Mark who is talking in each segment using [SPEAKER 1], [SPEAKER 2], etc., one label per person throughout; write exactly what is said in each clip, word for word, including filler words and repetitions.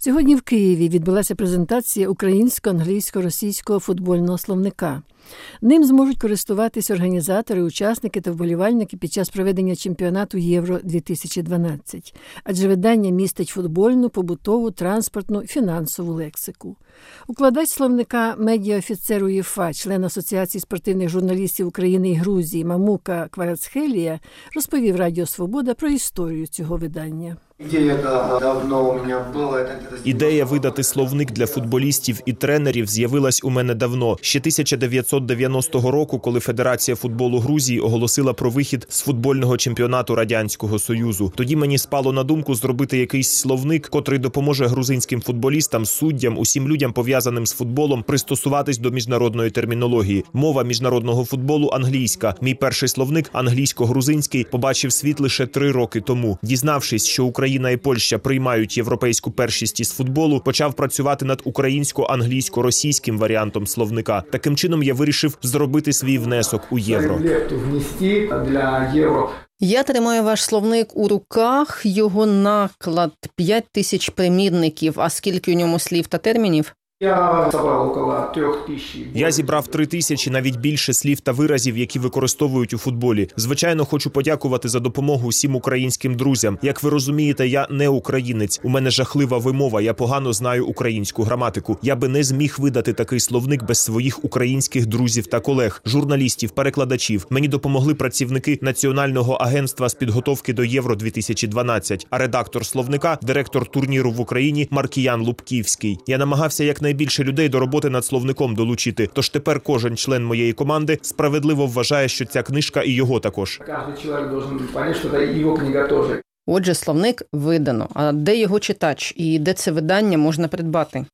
[SPEAKER 1] Сьогодні в Києві відбулася презентація українсько-англійсько-російського футбольного словника. Ним зможуть користуватись організатори, учасники та вболівальники під час проведення чемпіонату Євро дві тисячі дванадцять. Адже видання містить футбольну, побутову, транспортну, фінансову лексику. Укладач словника, медіаофіцер УЄФА, член Асоціації спортивних журналістів України і Грузії Мамука Кварацхелія розповів Радіо Свобода про історію цього видання.
[SPEAKER 2] Ідея видати словник для футболістів і тренерів з'явилась у мене давно, ще тисяча дев'ятсот дев'яностого року, коли Федерація футболу Грузії оголосила про вихід з футбольного чемпіонату Радянського Союзу. Тоді мені спало на думку зробити якийсь словник, котрий допоможе грузинським футболістам, суддям, усім людям, пов'язаним з футболом, пристосуватись до міжнародної термінології. Мова міжнародного футболу – англійська. Мій перший словник, англійсько-грузинський, побачив світ лише три роки тому. Дізнавшись, що Україна Україна і Польща приймають європейську першість із футболу, почав працювати над українсько-англійсько-російським варіантом словника. Таким чином я вирішив зробити свій внесок у євро.
[SPEAKER 3] Я тримаю ваш словник у руках, його наклад п'ять тисяч примірників. А скільки у ньому слів та термінів?
[SPEAKER 2] Я зібрав три тисячі, навіть більше слів та виразів, які використовують у футболі. Звичайно, хочу подякувати за допомогу всім українським друзям. Як ви розумієте, я не українець. У мене жахлива вимова, я погано знаю українську граматику. Я би не зміг видати такий словник без своїх українських друзів та колег, журналістів, перекладачів. Мені допомогли працівники Національного агентства з підготовки до Євро дві тисячі дванадцять, а редактор словника – директор турніру в Україні Маркіян Лубківський. Я намагався якнайбільше більше людей до роботи над словником долучити. Тож тепер кожен член моєї команди справедливо вважає, що ця книжка і його також.
[SPEAKER 3] Отже, словник видано. А де його читач і де це видання можна придбати?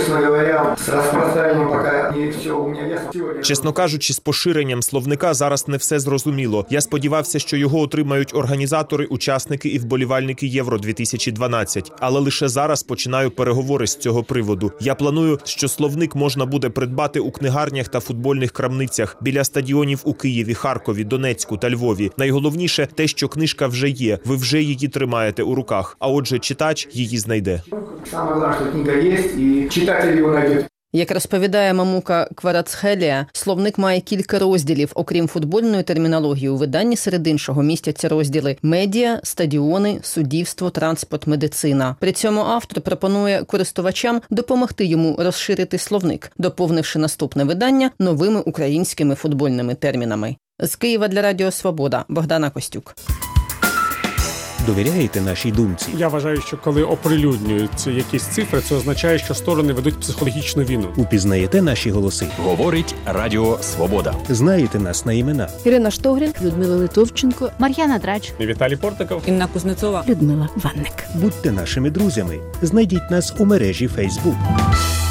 [SPEAKER 2] Чесно кажучи, з поширенням словника зараз не все зрозуміло. Я сподівався, що його отримають організатори, учасники і вболівальники Євро дві тисячі дванадцять. Але лише зараз починаю переговори з цього приводу. Я планую, що словник можна буде придбати у книгарнях та футбольних крамницях біля стадіонів у Києві, Харкові, Донецьку та Львові. Найголовніше те, що книжка вже є. Ви вже її тримаєте у руках. А отже, читач її знайде.
[SPEAKER 4] Саме головне, що книга є і читатель його знайде.
[SPEAKER 3] Як розповідає Мамука Кварацхелія, словник має кілька розділів. Окрім футбольної термінології, у виданні серед іншого містяться розділи медіа, стадіони, суддівство, транспорт, медицина. При цьому автор пропонує користувачам допомогти йому розширити словник, доповнивши наступне видання новими українськими футбольними термінами. З Києва для Радіо Свобода. Богдана Костюк.
[SPEAKER 5] Довіряєте нашій думці?
[SPEAKER 6] Я вважаю, що коли оприлюднюються якісь цифри, це означає, що сторони ведуть психологічну війну.
[SPEAKER 5] Упізнаєте наші голоси?
[SPEAKER 7] Говорить Радіо Свобода.
[SPEAKER 5] Знаєте нас на імена?
[SPEAKER 8] Ірина Штогрін, Людмила Литовченко, Мар'яна Драч,
[SPEAKER 6] Віталій Портников,
[SPEAKER 8] Інна Кузнецова, Людмила Ванник.
[SPEAKER 5] Будьте нашими друзями. Знайдіть нас у мережі Facebook.